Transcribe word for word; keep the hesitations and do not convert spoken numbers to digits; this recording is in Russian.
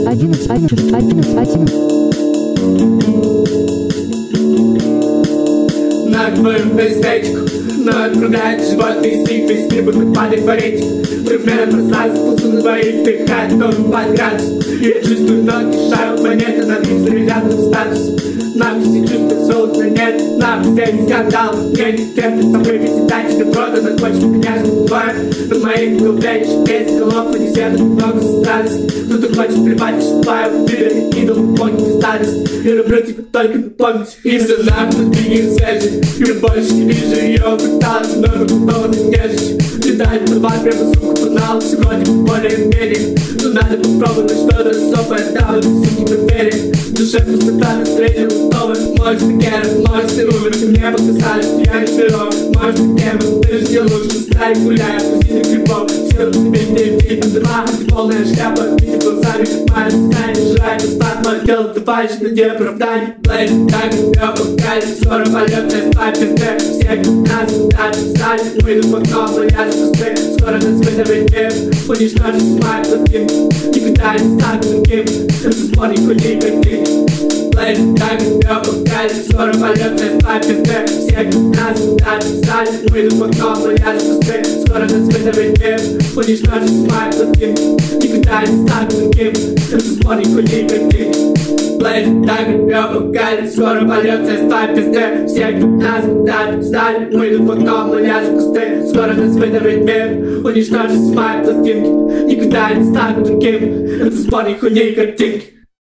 одиннадцать, одиннадцать, одиннадцать, одиннадцать. На твою эстетику, но отправляет животный стих, весь мир будто падает в аретик. Примерно пространство, вкусно на двоих, дыхает новый под градус. Я чувствую ноги, шаю планеты, над ним заряженным статусом. Нам все чувствуют золото, нет, нам все не скандал. Мне не терпится вывести, дать тебе продано, хочешь меня забывать. Над моими глубленчик, десять голов, они все так много странностей. Кто-то хочет плевать, шипаю, ты идол, помнить старость. Я люблю тебя только напомнить, и за нами тут двигает свежий. Я больше не вижу ее, пыталась, но готова нежить. Летает права, прямо сука, погнал, сегодня более-менее. Но надо попробовать что-то особое, да, вот суки проверим. В душе пустота, настроение готовое. Может ты герой, может ты умер, ты мне показали, что я не пирог. Может ты кем, ты же не лучше, старик гуляет, пустите грибов. Все в тебе не видит, дыма, ты полная шляпа, видит глазами, как моя состояние. Жрать, устать, мое тело, товарищ, на где оправдание. Блэйд, так, я покали, скоро полет, я спать, пизде. Все нас, да, писали, выйду в окно, но я же пусты. Скоро нас выдавит мир, уничтожить с моей пластинки. Никогда не стану другим, это спорный хуйни, как ты. Блэйд, так, я покали, скоро полет, я спать, пизде. Все нас, да, писали, выйду в окно, но я же пусты. Скоро нас выдавит мир, уничтожить с моей пластинки. Никогда не стану другим, это спорный хуйни, как ты. Блэйд, так, я покали, скоро полет, я спать, пизде. Все нас, да, писали, выйду в окно, но я же пусты. Скоро нас выдавит мир, уничтожить с моей пластинки. Никогда не стану другим, это спорный хуйни, как ты.